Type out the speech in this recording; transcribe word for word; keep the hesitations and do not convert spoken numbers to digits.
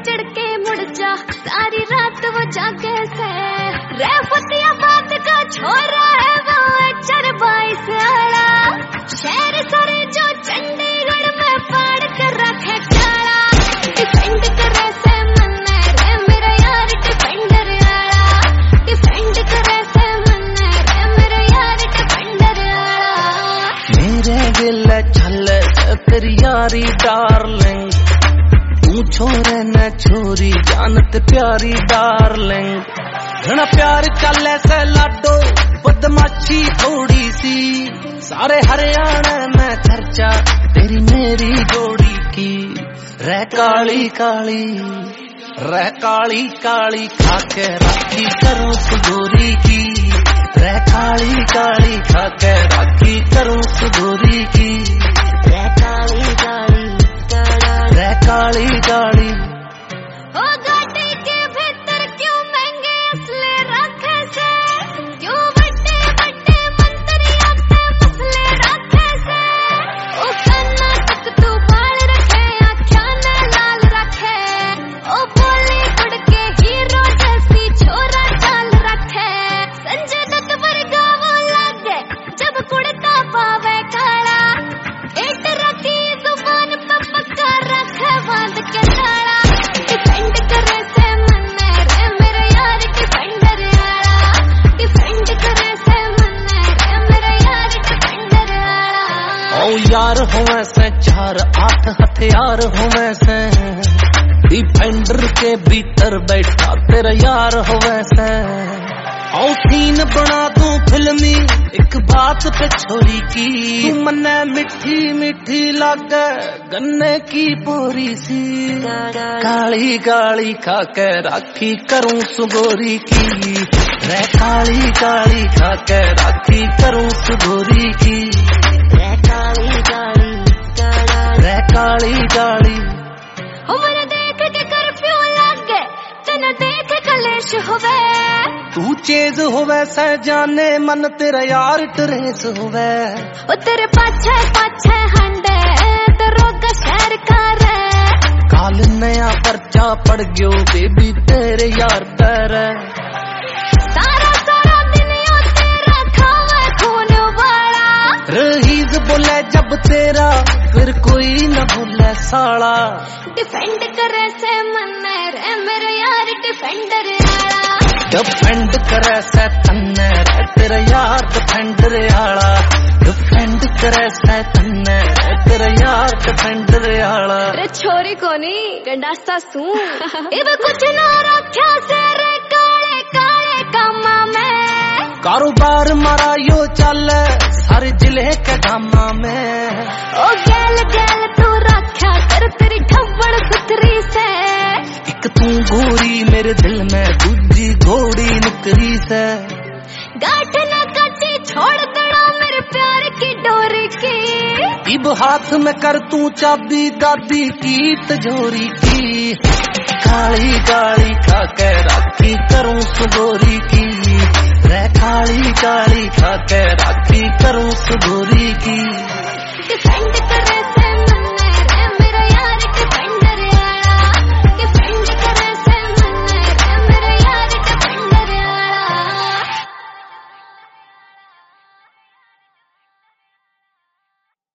चढ़ के मुड़ जा, सारी रात वो जागे से। रेवतिया बात का छोरा है वो चर बाईस आड़ा, शहर सरे जो चंडीगढ़ में पाड़ कर रखे चाड़ा। डिफेंड करे से मन रे मेरा यार डिफेंडर आड़ा, डिफेंड करे से मन रे मेरा यार डिफेंडर आड़ा। मेरे दिल छल तेरी यारी डार्लिंग, तू छोरे न छोरी जानत प्यारी डार्लिंग। घना प्यार चल से लाडो बदमाशी थोड़ी सी, सारे हरियाणा में चर्चा तेरी मेरी जोड़ी की। रह काली काली रह काली काली खाके राखी करूं सुगोरी की, रह काली काली खाके राखी करूं सुगोरी की। रह काली काली रह काली काली। ओ गाड़ी के भीतर क्यों महंगे असले रखे से, क्यों बड़े बड़े मंत्री आते मसले रखे से। ओ कर्नाटक तू बाल रखे आँखों ने लाल रखे, ओ बॉलीवुड के हीरो जैसी छोरा चाल रखे। संजय दत्त वर्गा वो लगे जब कुड़ता पावे काला, एट रखी जुबान पे पक्का रखे बांध के ताला। डिफेंड करे से मन रे मेरा यार डिफेंडर आड़ा, डिफेंड करे से मन रे मेरा यार डिफेंडर आड़ा। ओ यार होवे से चार आठ हथियार होवे से, डिफेंडर के भीतर बैठा तेरा यार होवे से। औ सीन बना दूं फिल्मी एक बात पे छोरी की, तू मन्ने मिठी मिठी लागे गन्ने की बोरी सी। काली काली खाके राखी करूं सुगोरी की, रह काली काली खाके राखी करूं सुगोरी की। रह काली काली रह काली काली। उम्र देख के कर्फ्यू लागे तेना देख कलेश होवे, तू चेज होवे से जाने मन तेरा यार ट्रेस होवे। ओ तेरे पाछे पाछे हंडे दरोगा शहर का रे, काल नया पर्चा पड़ गयो बेबी तेरे यार पर। सारा सारा दिन यो तेरा खावे खून वाला, रहीज बोले जब तेरा फिर कोई न बोले साला। डिफेंड करे से मन रे मेरा यार डिफेंडर आड़ा, डिफेंड करे से तन्ने रे तेरा यार डिफेंडर आड़ा। डिफेंड करे से तन्ने रे तेरा यार डिफेंडर आड़ा। रे छोरी कोनी गंडासा सू इब कुछ ना रखा से रे काले काले कामा में, कारोबार मारा यो चल सारे जिले के कामा में। ओ गैल गैल तू रखा कर तेरी ठव्वड़ सुथरी से, एक तू गोरी मेरे दिल में दूजी घोड़ी निकली से। गाठ न कटी छोड़ देना मेरे प्यार की डोरी की, इब हाथ में कर तू चाबी दादी की तिजोरी की। काली काली खाके राखी करूं सुगोरी की, रह काली काली खाके राखी करूं सुगोरी की।